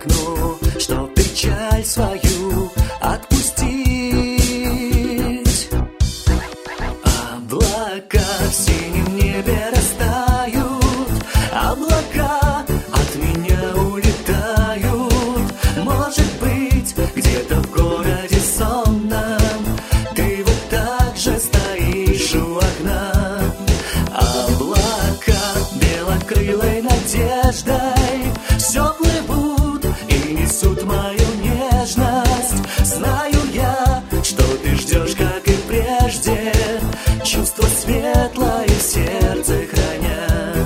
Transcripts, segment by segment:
окно, чтоб печаль свою отпустить. Облака в синем небе растают, облака от меня улетают. Может быть, где-то в городе сонном ты вот так же стоишь у окна. Облака белокрылой надеждой все плывут и несут мою нежность. Знаю я, что ты ждешь, как и прежде, чувство светлое в сердце храня.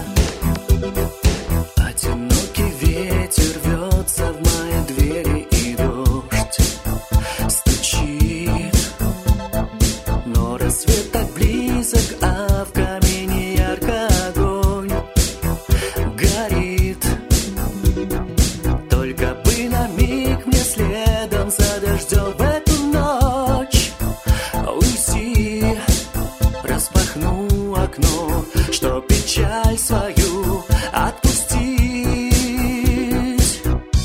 Одинокий ветер рвется в мои двери, и дождь стучит. Но рассвет так близок, а в камине ярко огонь горит. Только бы на миг мне следом за дождем в эту ночь уйти. Распахну окно, чтоб печаль свою отпустить.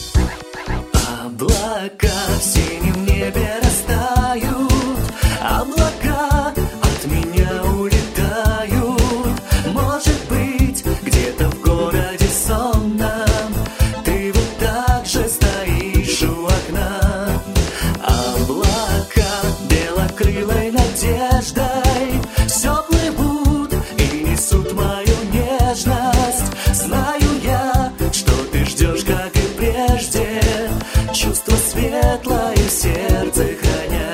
Облака в синем небе растают, облака от меня улетают. Может быть, где-то в городе сонном ты вот так же стоишь у окна. Облака белокрылой надеждой все плывут и несут мою нежность. Знаю я, что ты ждешь, как и прежде, чувство светлое в сердце храня.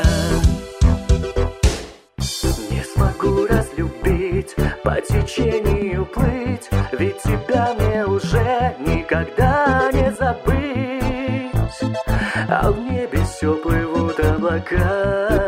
Не смогу разлюбить, по течению плыть, ведь тебя мне уже никогда не забыть. А в небе все плывут облака.